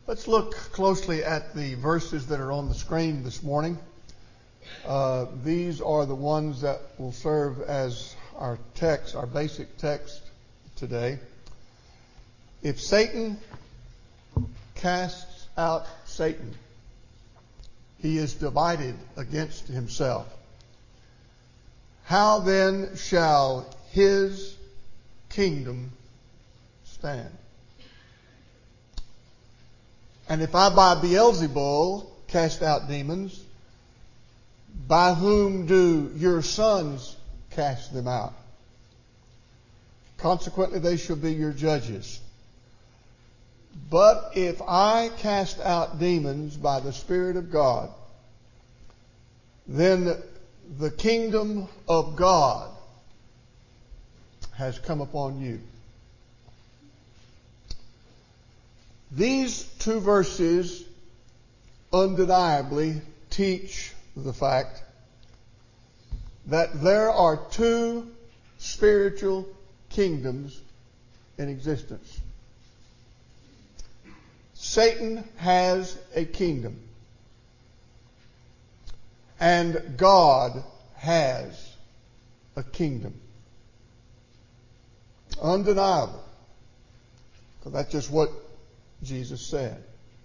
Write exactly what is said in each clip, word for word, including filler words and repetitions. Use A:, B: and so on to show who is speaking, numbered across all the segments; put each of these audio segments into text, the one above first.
A: Let's look closely at the verses that are on the screen this morning. Uh, these are the ones that will serve as our text, our basic text today. If Satan casts out Satan, he is divided against himself. How then shall his kingdom stand? And if I by Beelzebul cast out demons, by whom do your sons cast them out? Consequently, they shall be your judges. But if I cast out demons by the Spirit of God, then the kingdom of God has come upon you. These two verses undeniably teach the fact that there are two spiritual kingdoms in existence. Satan has a kingdom, and God has a kingdom. Undeniable, because that's just what Jesus said.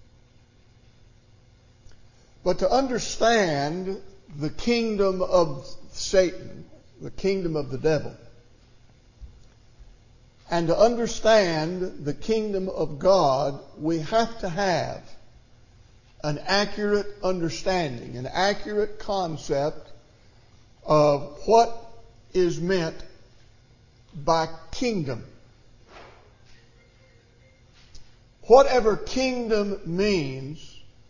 A: But to understand the kingdom of Satan, the kingdom of the devil, and to understand the kingdom of God, we have to have an accurate understanding, an accurate concept of what is meant by kingdom. Whatever kingdom means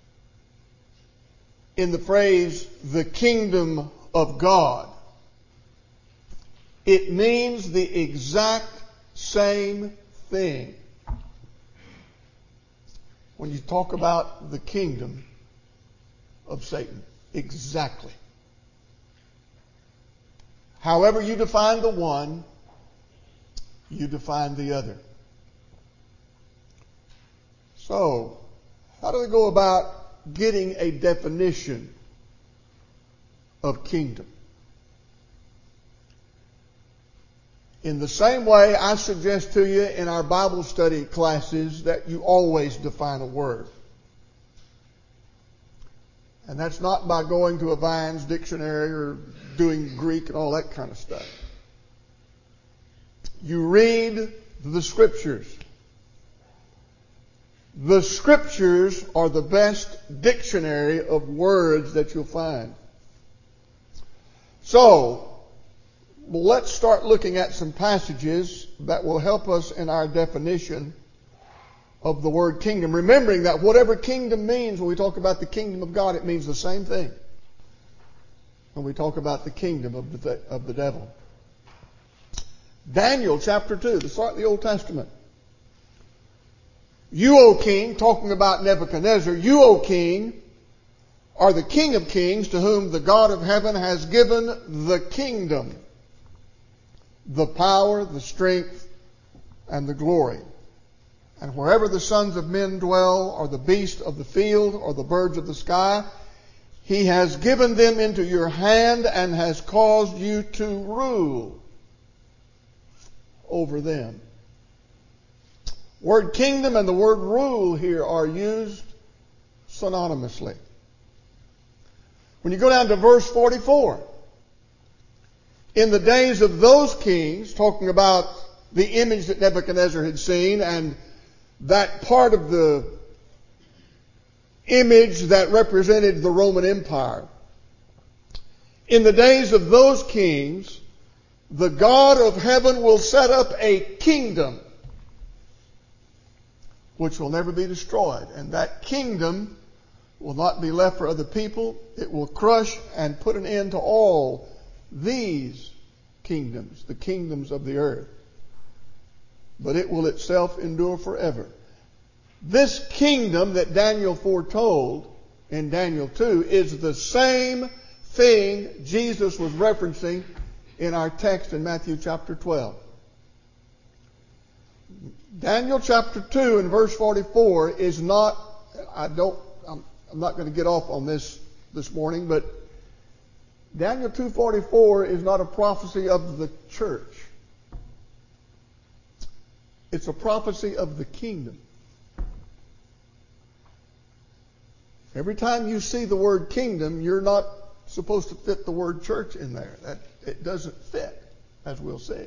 A: in the phrase, the kingdom of God, it means the exact same thing when you talk about the kingdom of Satan. Exactly. However you define the one, you define the other. So, how do we go about getting a definition of kingdom? In the same way, I suggest to you in our Bible study classes that you always define a word. And that's not by going to a Vine's dictionary or doing Greek and all that kind of stuff. You read the Scriptures. The Scriptures are the best dictionary of words that you'll find. So, let's start looking at some passages that will help us in our definition of the word kingdom. Remembering that whatever kingdom means, when we talk about the kingdom of God, it means the same thing when we talk about the kingdom of the, of the devil. Daniel chapter two, let's start in the Old Testament. You, O king, talking about Nebuchadnezzar, you, O king, are the King of kings to whom the God of heaven has given the kingdom, the power, the strength, and the glory. And wherever the sons of men dwell, or the beasts of the field, or the birds of the sky, he has given them into your hand and has caused you to rule over them. Word kingdom and the word rule here are used synonymously. When you go down to verse forty-four, in the days of those kings, talking about the image that Nebuchadnezzar had seen and that part of the image that represented the Roman Empire. In the days of those kings, the God of heaven will set up a kingdom which will never be destroyed. And that kingdom will not be left for other people. It will crush and put an end to all these kingdoms, the kingdoms of the earth. But it will itself endure forever. This kingdom that Daniel foretold in Daniel two is the same thing Jesus was referencing in our text in Matthew chapter twelve. Daniel chapter two and verse forty-four is not I don't, I'm, I'm not going to get off on this this morning, but Daniel two forty-four is not a prophecy of the church. It's a prophecy of the kingdom. Every time you see the word kingdom, you're not supposed to fit the word church in there. That, it doesn't fit, as we'll see.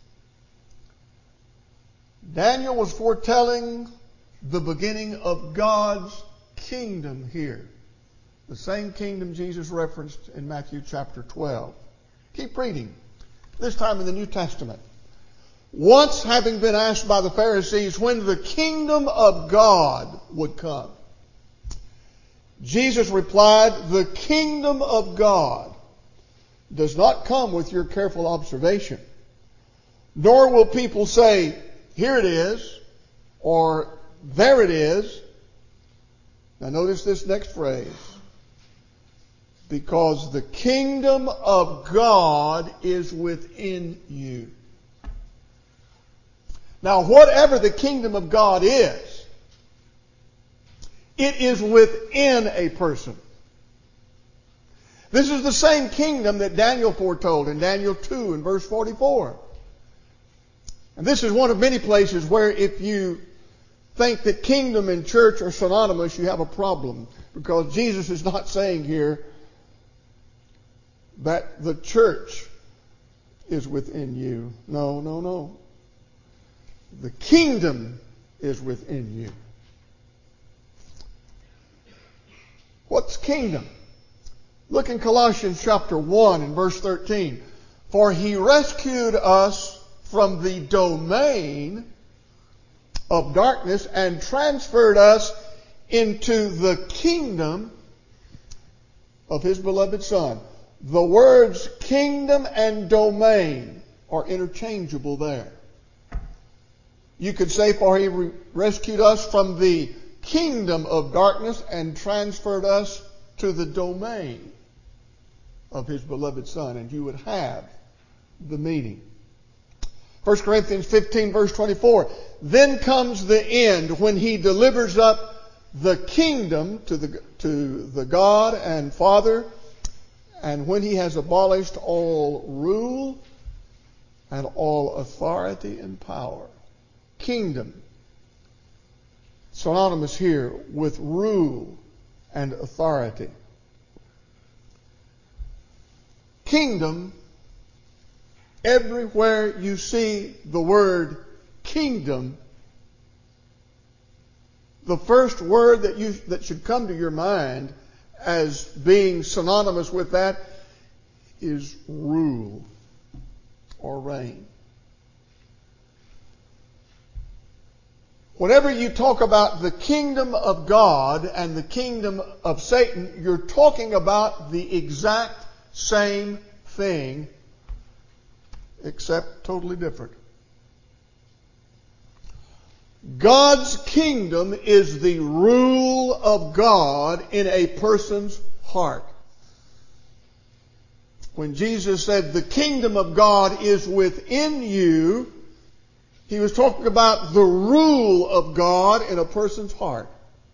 A: Daniel was foretelling the beginning of God's kingdom here. The same kingdom Jesus referenced in Matthew chapter twelve. Keep reading. This time in the New Testament. Once having been asked by the Pharisees when the kingdom of God would come, Jesus replied, the kingdom of God does not come with your careful observation, nor will people say, here it is, or there it is. Now notice this next phrase. Because the kingdom of God is within you. Now, whatever the kingdom of God is, it is within a person. This is the same kingdom that Daniel foretold in Daniel two and verse forty-four. And this is one of many places where if you think that kingdom and church are synonymous, you have a problem. Because Jesus is not saying here that the church is within you. No, no, no. The kingdom is within you. What's kingdom? Look in Colossians chapter one and verse thirteen. For he rescued us from the domain of darkness and transferred us into the kingdom of his beloved Son. The words kingdom and domain are interchangeable there. You could say, for he re- rescued us from the kingdom of darkness and transferred us to the domain of his beloved Son. And you would have the meaning. First Corinthians fifteen verse twenty-four. Then comes the end when he delivers up the kingdom to the, to the God and Father, and when he has abolished all rule and all authority and power. Kingdom, synonymous here with rule and authority. Kingdom, everywhere you see the word kingdom, the first word that you that should come to your mind as being synonymous with that is rule or reign. Whenever you talk about the kingdom of God and the kingdom of Satan, you're talking about the exact same thing, except totally different. God's kingdom is the rule of God in a person's heart. When Jesus said the kingdom of God is within you, he was talking about the rule of God in a person's heart.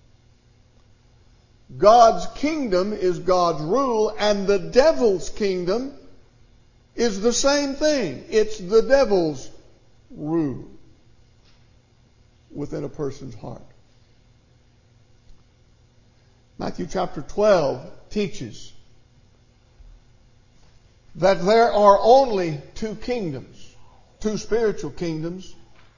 A: God's kingdom is God's rule, and the devil's kingdom is the same thing. It's the devil's rule within a person's heart. Matthew chapter twelve teaches that there are only two kingdoms, two spiritual kingdoms.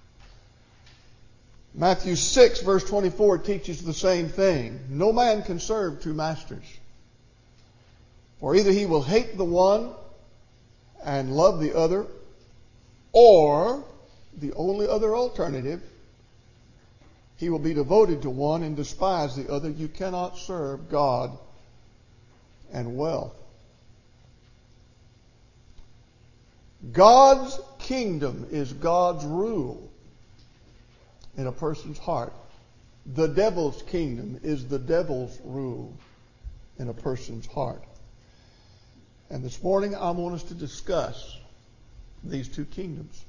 A: Matthew six verse twenty-four teaches the same thing. No man can serve two masters. For either he will hate the one and love the other, or the only other alternative, he will be devoted to one and despise the other. You cannot serve God and wealth. God's kingdom is God's rule in a person's heart. The devil's kingdom is the devil's rule in a person's heart. And this morning I want us to discuss these two kingdoms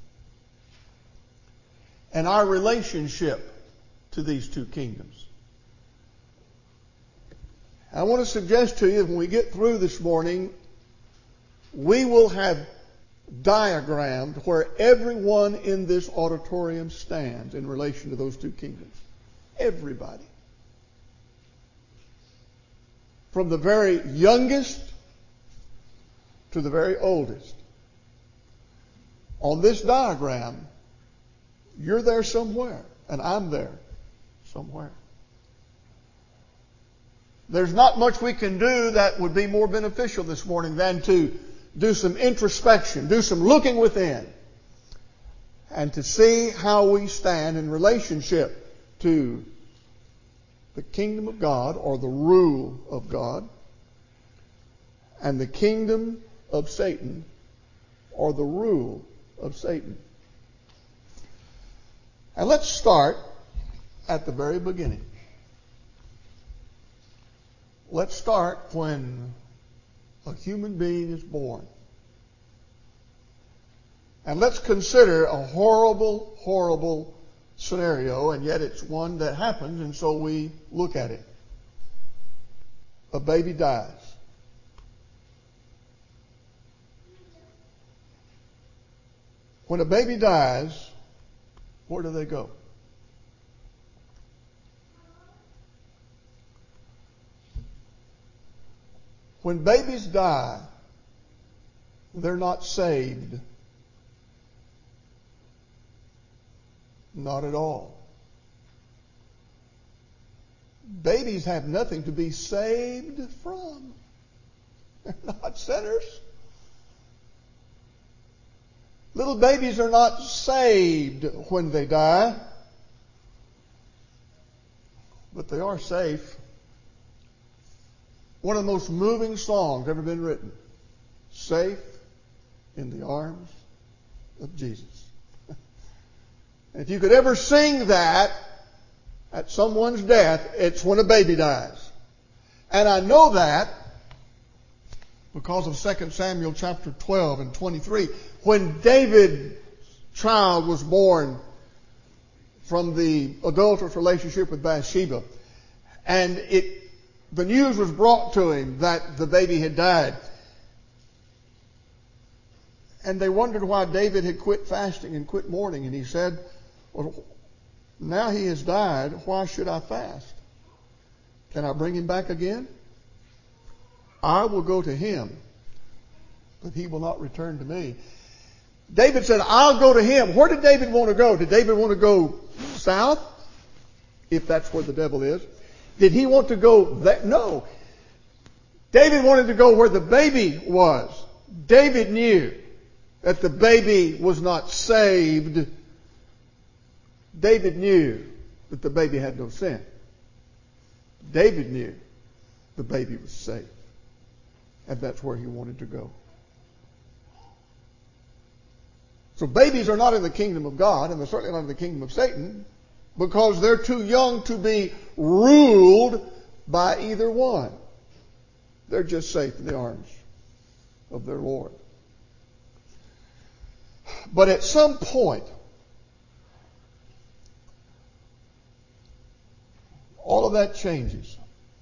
A: and our relationship to these two kingdoms. I want to suggest to you that when we get through this morning, we will have diagrammed where everyone in this auditorium stands in relation to those two kingdoms. Everybody. From the very youngest to the very oldest. On this diagram, you're there somewhere, and I'm there somewhere. There's not much we can do that would be more beneficial this morning than to do some introspection, do some looking within, and to see how we stand in relationship to the kingdom of God, or the rule of God, and the kingdom of Satan, or the rule of Satan. And let's start at the very beginning. Let's start when a human being is born. And let's consider a horrible, horrible scenario, and yet it's one that happens, and so we look at it. A baby dies. When a baby dies, where do they go? When babies die, they're not saved. Not at all. Babies have nothing to be saved from. They're not sinners. Little babies are not saved when they die, but they are safe. One of the most moving songs ever been written. Safe in the arms of Jesus. If you could ever sing that at someone's death, it's when a baby dies. And I know that because of Second Samuel chapter twelve and twenty-three. When David's child was born from the adulterous relationship with Bathsheba, and it the news was brought to him that the baby had died. And they wondered why David had quit fasting and quit mourning. And he said, well, now he has died, why should I fast? Can I bring him back again? I will go to him, but he will not return to me. David said, I'll go to him. Where did David want to go? Did David want to go south? If that's where the devil is. Did he want to go that? No. David wanted to go where the baby was. David knew that the baby was not saved. David knew that the baby had no sin. David knew the baby was safe. And that's where he wanted to go. So babies are not in the kingdom of God, and they're certainly not in the kingdom of Satan, because they're too young to be ruled by either one. They're just safe in the arms of their Lord. But at some point, all of that changes.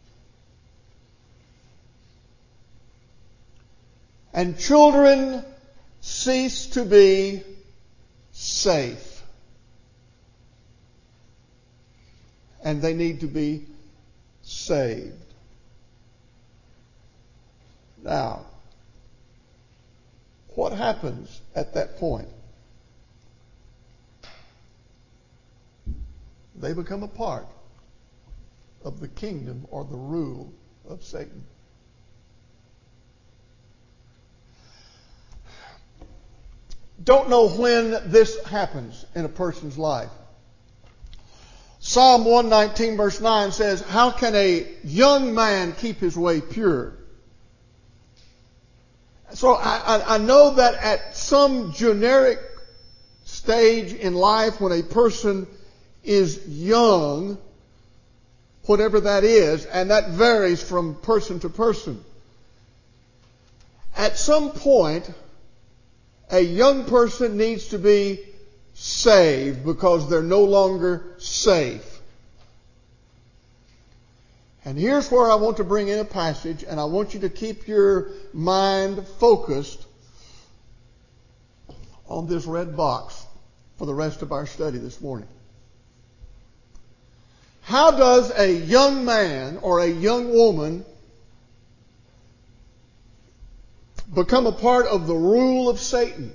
A: And children cease to be safe. And they need to be saved. Now, what happens at that point? They become a part of the kingdom or the rule of Satan. Don't know when this happens in a person's life. Psalm one nineteen verse nine says, how can a young man keep his way pure? So I, I, I know that at some generic stage in life when a person is young, whatever that is, and that varies from person to person. At some point, a young person needs to be saved because they're no longer safe. And here's where I want to bring in a passage, and I want you to keep your mind focused on this red box for the rest of our study this morning. How does a young man or a young woman become a part of the rule of Satan?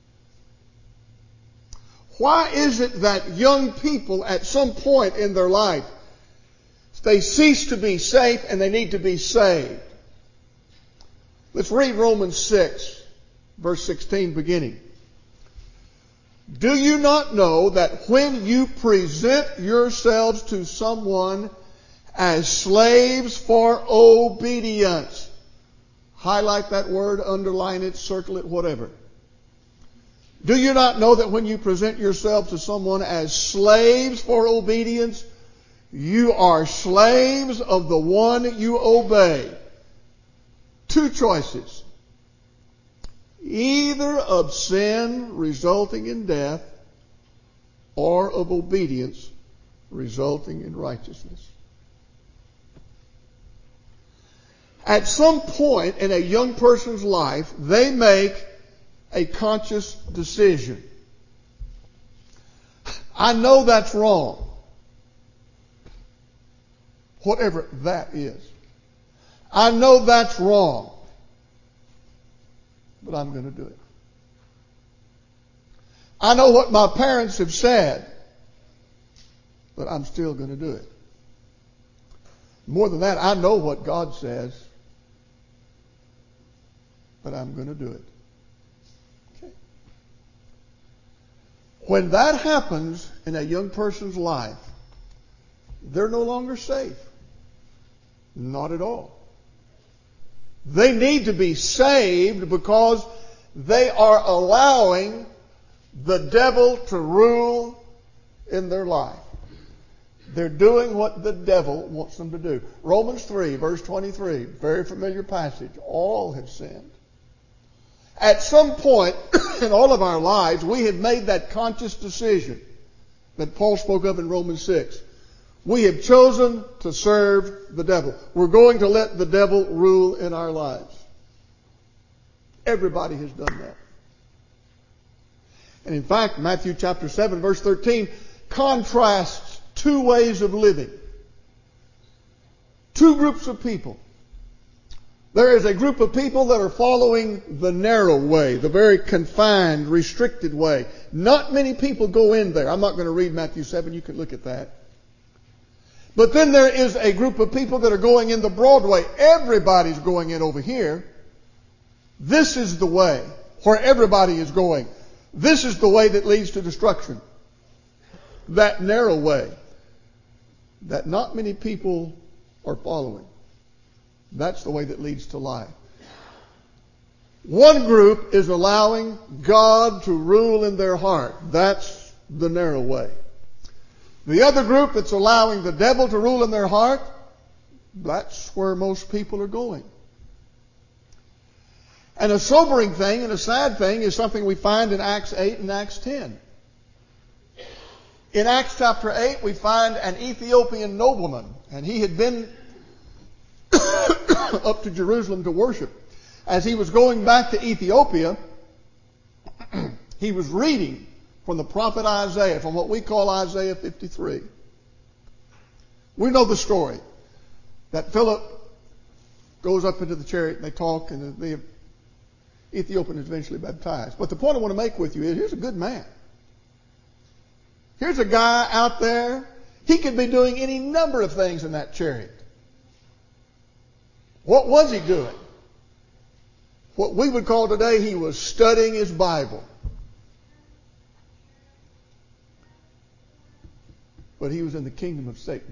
A: Why is it that young people at some point in their life, they cease to be safe and they need to be saved? Let's read Romans six, verse sixteen beginning. Do you not know that when you present yourselves to someone as slaves for obedience, highlight that word, underline it, circle it, whatever. Do you not know that when you present yourself to someone as slaves for obedience, you are slaves of the one you obey? Two choices. Either of sin resulting in death or of obedience resulting in righteousness. At some point in a young person's life, they make a conscious decision. I know that's wrong. Whatever that is. I know that's wrong. But I'm going to do it. I know what my parents have said, but I'm still going to do it. More than that, I know what God says, but I'm going to do it. Okay. When that happens in a young person's life, they're no longer safe. Not at all. They need to be saved because they are allowing the devil to rule in their life. They're doing what the devil wants them to do. Romans three, verse twenty-three, very familiar passage. All have sinned. At some point in all of our lives, we have made that conscious decision that Paul spoke of in Romans six. We have chosen to serve the devil. We're going to let the devil rule in our lives. Everybody has done that. And in fact, Matthew chapter seven, verse thirteen, contrasts two ways of living. Two groups of people. There is a group of people that are following the narrow way, the very confined, restricted way. Not many people go in there. I'm not going to read Matthew seven. You can look at that. But then there is a group of people that are going in the broad way. Everybody's going in over here. This is the way where everybody is going. This is the way that leads to destruction. That narrow way that not many people are following. That's the way that leads to life. One group is allowing God to rule in their heart. That's the narrow way. The other group that's allowing the devil to rule in their heart, that's where most people are going. And a sobering thing and a sad thing is something we find in Acts eight and Acts ten. In Acts chapter eight, we find an Ethiopian nobleman, and he had been up to Jerusalem to worship. As he was going back to Ethiopia, he was reading from the prophet Isaiah, from what we call Isaiah fifty-three. We know the story that Philip goes up into the chariot and they talk, and the Ethiopian is eventually baptized. But the point I want to make with you is, here's a good man. Here's a guy out there. He could be doing any number of things in that chariot. What was he doing? What we would call today, he was studying his Bible. But he was in the kingdom of Satan.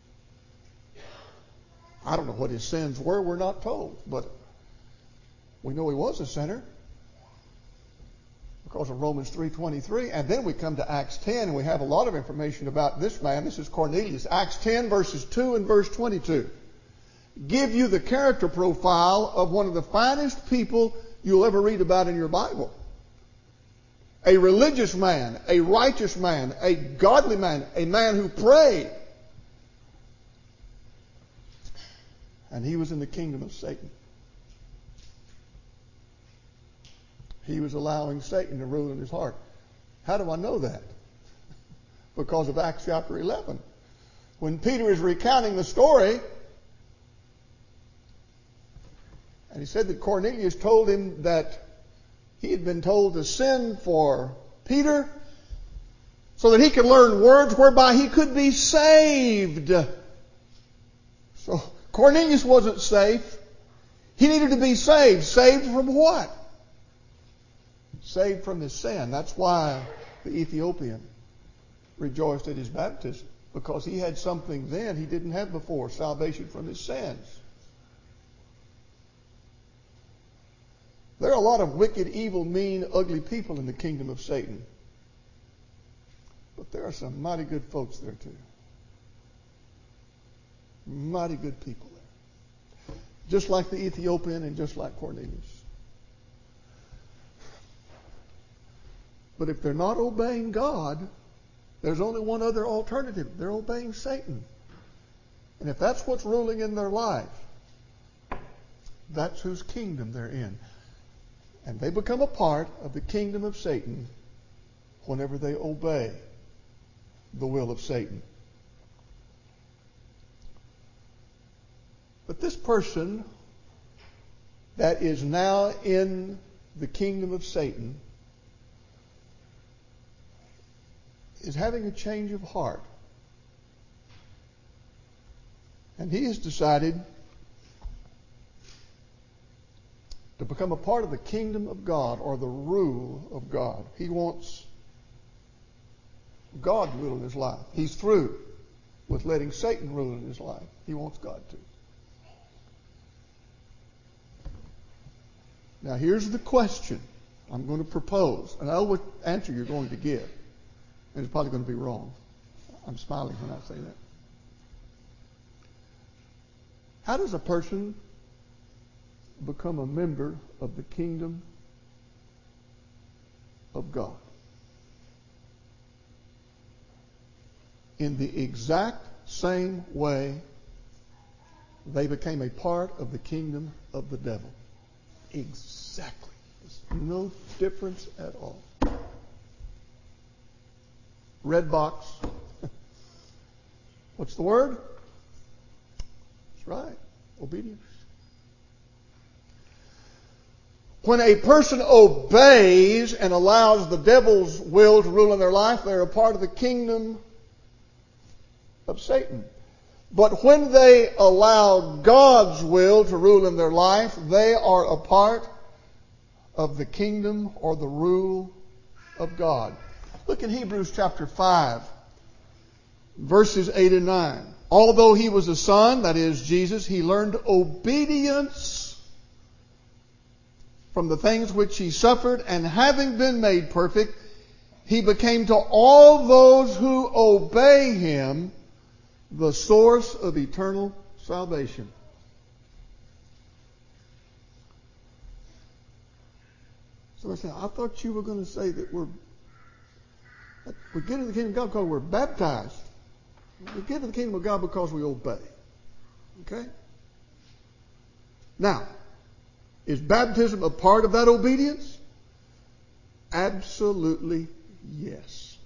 A: I don't know what his sins were. We're not told. But we know he was a sinner because of Romans three twenty-three. And then we come to Acts ten, and we have a lot of information about this man. This is Cornelius. Acts ten, verses two and verse twenty-two. Give you the character profile of one of the finest people you'll ever read about in your Bible. A religious man, a righteous man, a godly man, a man who prayed. And he was in the kingdom of Satan. He was allowing Satan to rule in his heart. How do I know that? Because of Acts chapter eleven. When Peter is recounting the story, and he said that Cornelius told him that he had been told to send for Peter so that he could learn words whereby he could be saved. So Cornelius wasn't safe. He needed to be saved. Saved from what? Saved from his sin. That's why the Ethiopian rejoiced at his baptism, because he had something then he didn't have before, salvation from his sins. There are a lot of wicked, evil, mean, ugly people in the kingdom of Satan. But there are some mighty good folks there too. Mighty good people there. Just like the Ethiopian and just like Cornelius. But if they're not obeying God, there's only one other alternative. They're obeying Satan. And if that's what's ruling in their life, that's whose kingdom they're in. And they become a part of the kingdom of Satan whenever they obey the will of Satan. But this person that is now in the kingdom of Satan is having a change of heart. And he has decided to become a part of the kingdom of God, or the rule of God. He wants God to rule in his life. He's through with letting Satan rule in his life. He wants God to. Now here's the question I'm going to propose, and I know what answer you're going to give. And it's probably going to be wrong. I'm smiling when I say that. How does a person become a member of the kingdom of God? In the exact same way they became a part of the kingdom of the devil. Exactly. There's no difference at all. Red box. What's the word? That's right. Obedience. When a person obeys and allows the devil's will to rule in their life, they're a part of the kingdom of Satan. But when they allow God's will to rule in their life, they are a part of the kingdom or the rule of God. Look in Hebrews chapter five, verses eight and nine. Although he was a son, that is Jesus, he learned obedience from the things which he suffered, and having been made perfect, he became to all those who obey him the source of eternal salvation. So I said, I thought you were going to say that we're we get into the kingdom of God because we're baptized. We get into the kingdom of God because we obey. Okay? Now, is baptism a part of that obedience? Absolutely yes.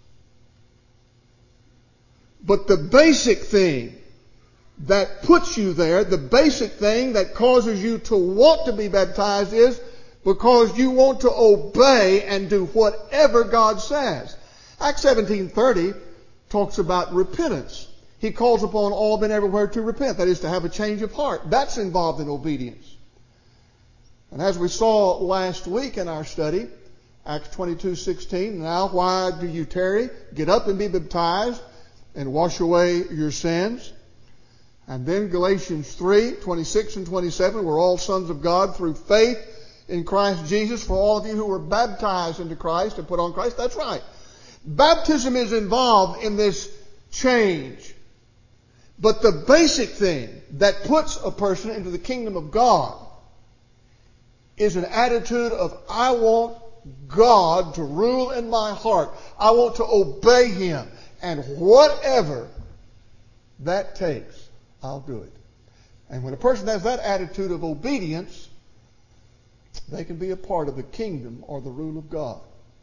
A: But the basic thing that puts you there, the basic thing that causes you to want to be baptized is because you want to obey and do whatever God says. Acts seventeen thirty talks about repentance. He calls upon all men everywhere to repent. That is to have a change of heart. That's involved in obedience. And as we saw last week in our study, Acts twenty-two sixteen, now why do you tarry? Get up and be baptized and wash away your sins. And then Galatians three twenty-six and twenty-seven, we're all sons of God through faith in Christ Jesus. For all of you who were baptized into Christ and put on Christ, that's right. Baptism is involved in this change. But the basic thing that puts a person into the kingdom of God is an attitude of, I want God to rule in my heart. I want to obey Him. And whatever that takes, I'll do it. And when a person has that attitude of obedience, they can be a part of the kingdom or the rule of God.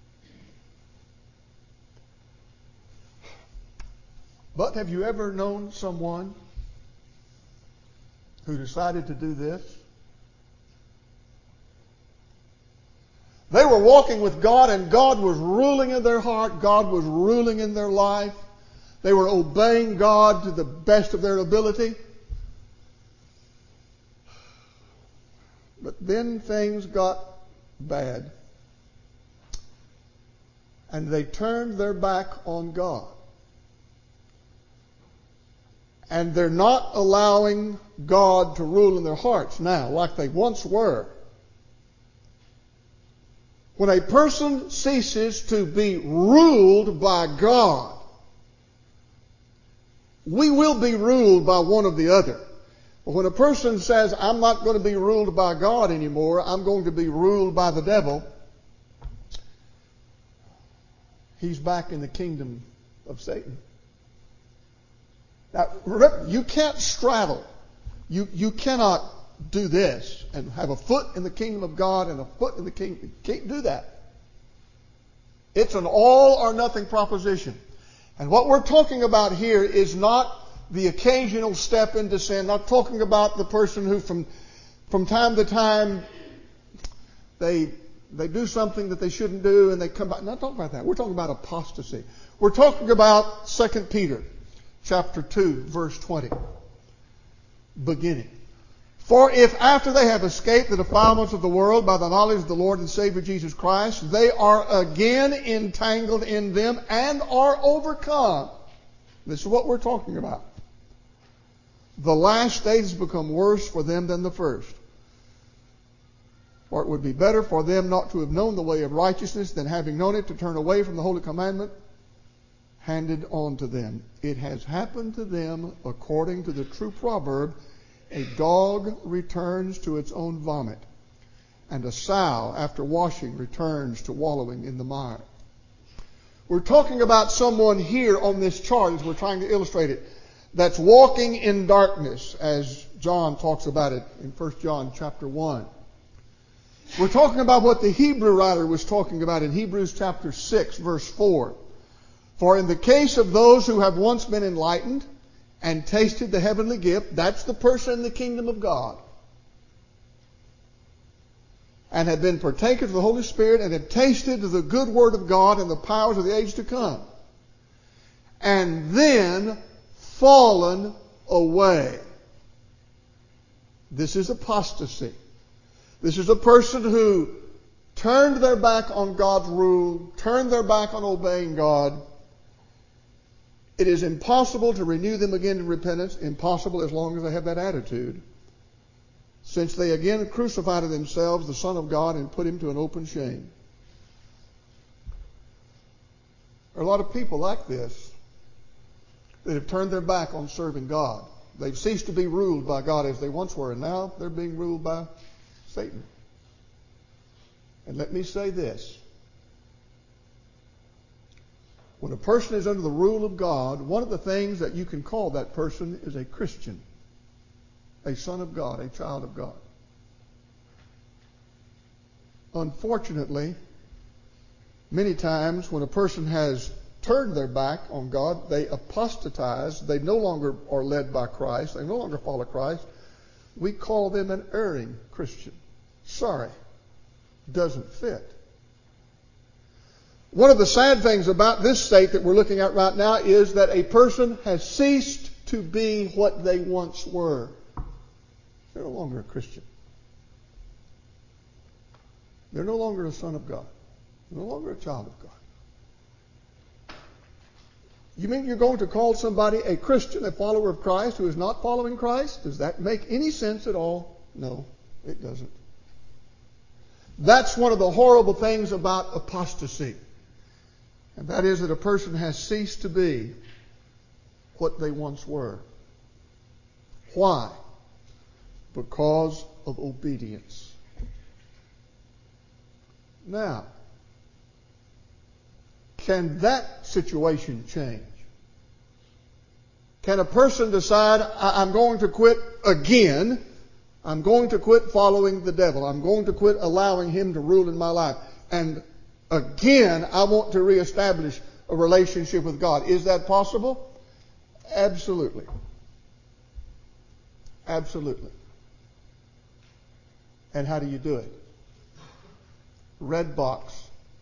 A: But have you ever known someone who decided to do this? They were walking with God, and God was ruling in their heart. God was ruling in their life. They were obeying God to the best of their ability. But then things got bad. And they turned their back on God. And they're not allowing God to rule in their hearts now like they once were. When a person ceases to be ruled by God, we will be ruled by one or the other. But when a person says, I'm not going to be ruled by God anymore, I'm going to be ruled by the devil, he's back in the kingdom of Satan. Now, remember, you can't straddle. You, you cannot do this and have a foot in the kingdom of God and a foot in the kingdom. You can't do that. It's an all or nothing proposition. And what we're talking about here is not the occasional step into sin, not talking about the person who from, from time to time they, they do something that they shouldn't do and they come back. Not talking about that. We're talking about apostasy. We're talking about Second Peter chapter two, verse twenty. Beginning. For if after they have escaped the defilements of the world by the knowledge of the Lord and Savior Jesus Christ, they are again entangled in them and are overcome. This is what we're talking about. The last state has become worse for them than the first. For it would be better for them not to have known the way of righteousness than having known it to turn away from the holy commandment handed on to them. It has happened to them according to the true proverb, a dog returns to its own vomit, and a sow after washing returns to wallowing in the mire. We're talking about someone here on this chart, as we're trying to illustrate it, that's walking in darkness, as John talks about it in First John chapter one. We're talking about what the Hebrew writer was talking about in Hebrews chapter six, verse four. For in the case of those who have once been enlightened and tasted the heavenly gift, that's the person in the kingdom of God, and have been partakers of the Holy Spirit and have tasted the good word of God and the powers of the age to come, and then fallen away. This is apostasy. This is a person who turned their back on God's rule, turned their back on obeying God. It is impossible to renew them again in repentance, impossible as long as they have that attitude, since they again crucified to themselves the Son of God and put him to an open shame. There are a lot of people like this that have turned their back on serving God. They've ceased to be ruled by God as they once were, and now they're being ruled by Satan. And let me say this. When a person is under the rule of God, one of the things that you can call that person is a Christian, a son of God, a child of God. Unfortunately, many times when a person has turned their back on God, they apostatize, they no longer are led by Christ, they no longer follow Christ. We call them an erring Christian. Sorry, doesn't fit. One of the sad things about this state that we're looking at right now is that a person has ceased to be what they once were. They're no longer a Christian. They're no longer a son of God. They're no longer a child of God. You mean you're going to call somebody a Christian, a follower of Christ, who is not following Christ? Does that make any sense at all? No, it doesn't. That's one of the horrible things about apostasy. And that is that a person has ceased to be what they once were. Why? Because of obedience. Now, can that situation change? Can a person decide, I'm going to quit again? I'm going to quit following the devil. I'm going to quit allowing him to rule in my life. And again, I want to reestablish a relationship with God. Is that possible? Absolutely. Absolutely. And how do you do it? Red box.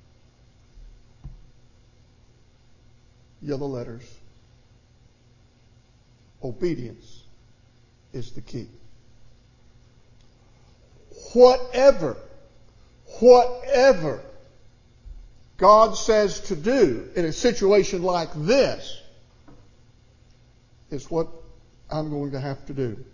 A: Yellow letters. Obedience is the key. Whatever, whatever God says to do in a situation like this is what I'm going to have to do.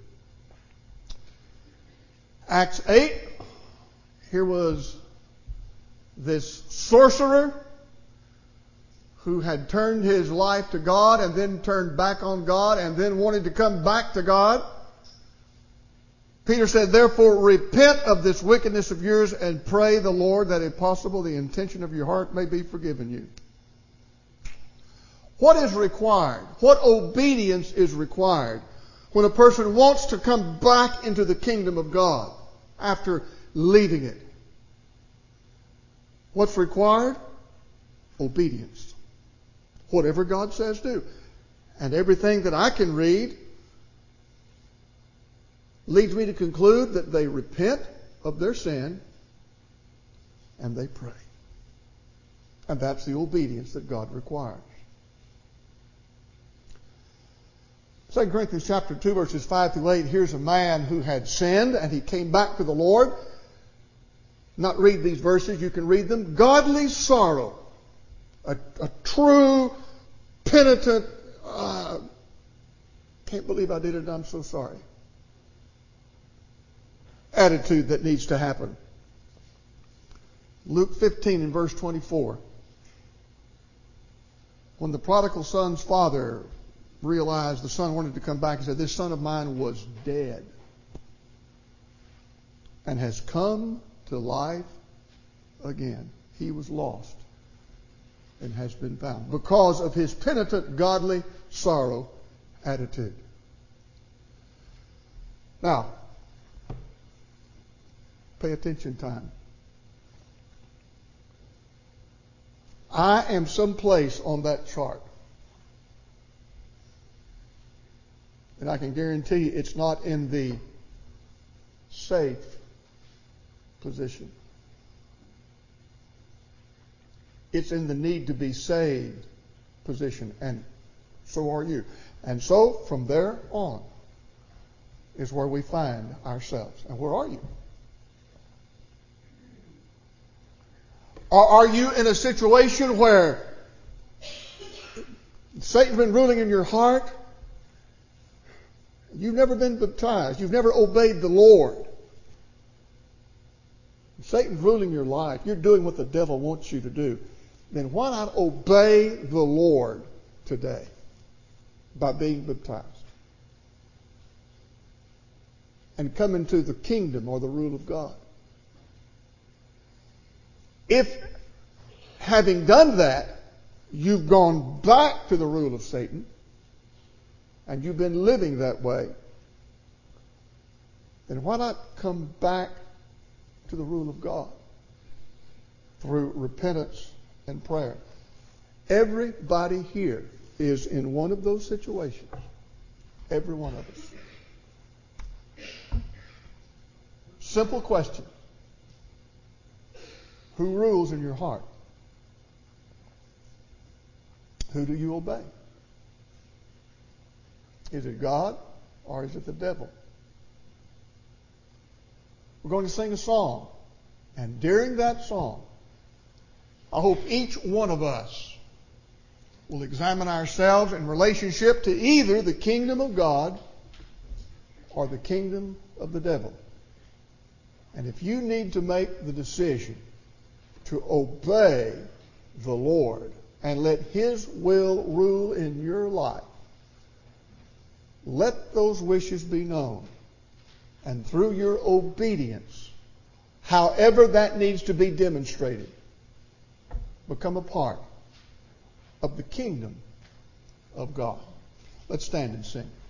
A: Acts eight, here was this sorcerer who had turned his life to God and then turned back on God and then wanted to come back to God. Peter said, therefore repent of this wickedness of yours and pray the Lord that if possible the intention of your heart may be forgiven you. What is required? What obedience is required when a person wants to come back into the kingdom of God after leaving it? What's required? Obedience. Whatever God says, do. And everything that I can read leads me to conclude that they repent of their sin and they pray. And that's the obedience that God requires. Second Corinthians chapter two, verses five through eight, here's a man who had sinned and he came back to the Lord. Not read these verses, you can read them. Godly sorrow. A, a true, penitent, uh, can't believe I did it, I'm so sorry. Attitude that needs to happen. Luke fifteen and verse twenty-four. When the prodigal son's father realized the son wanted to come back, he said, this son of mine was dead and has come to life again. He was lost and has been found because of his penitent, godly sorrow attitude. Now, pay attention time. I am someplace on that chart. And I can guarantee you it's not in the safe position. It's in the need to be saved position. And so are you. And so from there on is where we find ourselves. And where are you? Or are you in a situation where Satan's been ruling in your heart? You've never been baptized. You've never obeyed the Lord. Satan's ruling your life. You're doing what the devil wants you to do. Then why not obey the Lord today by being baptized? And come into the kingdom or the rule of God. If, having done that, you've gone back to the rule of Satan, and you've been living that way, then why not come back to the rule of God through repentance and prayer? Everybody here is in one of those situations. Every one of us. Simple question. Who rules in your heart? Who do you obey? Is it God or is it the devil? We're going to sing a song. And during that song, I hope each one of us will examine ourselves in relationship to either the kingdom of God or the kingdom of the devil. And if you need to make the decision to obey the Lord and let His will rule in your life, let those wishes be known. And through your obedience, however that needs to be demonstrated, become a part of the kingdom of God. Let's stand and sing.